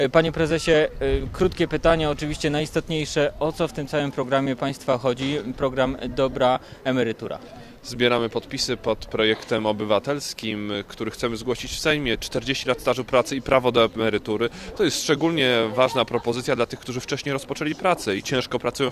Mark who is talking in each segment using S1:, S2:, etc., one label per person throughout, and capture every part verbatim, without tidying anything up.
S1: Panie prezesie, krótkie pytanie, oczywiście najistotniejsze. O co w tym całym programie państwa chodzi? Program Dobra Emerytura.
S2: Zbieramy podpisy pod projektem obywatelskim, który chcemy zgłosić w Sejmie. czterdzieści lat stażu pracy i prawo do emerytury. To jest szczególnie ważna propozycja dla tych, którzy wcześniej rozpoczęli pracę i ciężko pracują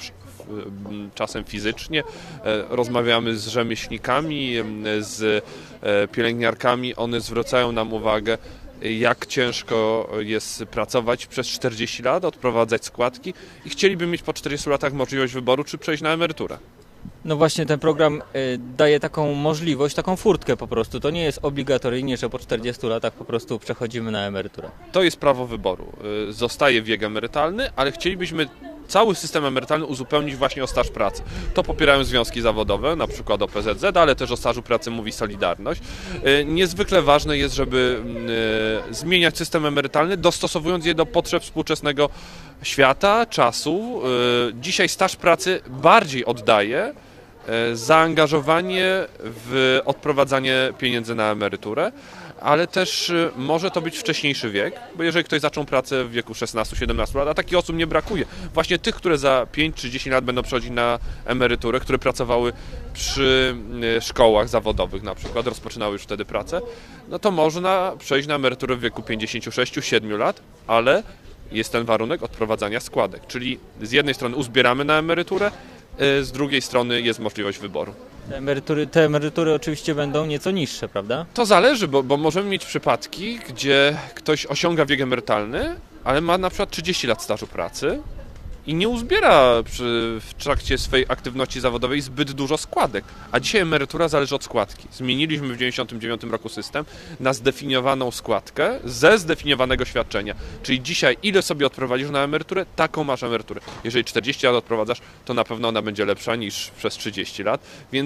S2: czasem fizycznie. Rozmawiamy z rzemieślnikami, z pielęgniarkami. One zwracają nam uwagę, jak ciężko jest pracować przez czterdzieści lat, odprowadzać składki i chcieliby mieć po czterdziestu latach możliwość wyboru, czy przejść na emeryturę.
S1: No właśnie, ten program daje taką możliwość, taką furtkę po prostu. To nie jest obligatoryjnie, że po czterdziestu latach po prostu przechodzimy na emeryturę.
S2: To jest prawo wyboru. Zostaje wiek emerytalny, ale chcielibyśmy cały system emerytalny uzupełnić właśnie o staż pracy. To popierają związki zawodowe, na przykład O P Z Z, ale też o stażu pracy mówi Solidarność. Niezwykle ważne jest, żeby zmieniać system emerytalny, dostosowując je do potrzeb współczesnego świata, czasu. Dzisiaj staż pracy bardziej oddaje zaangażowanie w odprowadzanie pieniędzy na emeryturę, ale też może to być wcześniejszy wiek, bo jeżeli ktoś zaczął pracę w wieku szesnastu siedemnastu lat, a takich osób nie brakuje, właśnie tych, które za pięć czy dziesięć lat będą przechodzić na emeryturę, które pracowały przy szkołach zawodowych na przykład, rozpoczynały już wtedy pracę, no to można przejść na emeryturę w wieku pięćdziesięciu sześciu siedmiu lat, ale jest ten warunek odprowadzania składek, czyli z jednej strony uzbieramy na emeryturę, z drugiej strony jest możliwość wyboru.
S1: Te emerytury, te emerytury oczywiście będą nieco niższe, prawda?
S2: To zależy, bo, bo możemy mieć przypadki, gdzie ktoś osiąga wiek emerytalny, ale ma na przykład trzydzieści lat stażu pracy i nie uzbiera przy, w trakcie swojej aktywności zawodowej zbyt dużo składek. A dzisiaj emerytura zależy od składki. Zmieniliśmy w dziewięćdziesiątym dziewiątym roku system na zdefiniowaną składkę ze zdefiniowanego świadczenia. Czyli dzisiaj ile sobie odprowadzisz na emeryturę, taką masz emeryturę. Jeżeli czterdzieści lat odprowadzasz, to na pewno ona będzie lepsza niż przez trzydzieści lat. Więc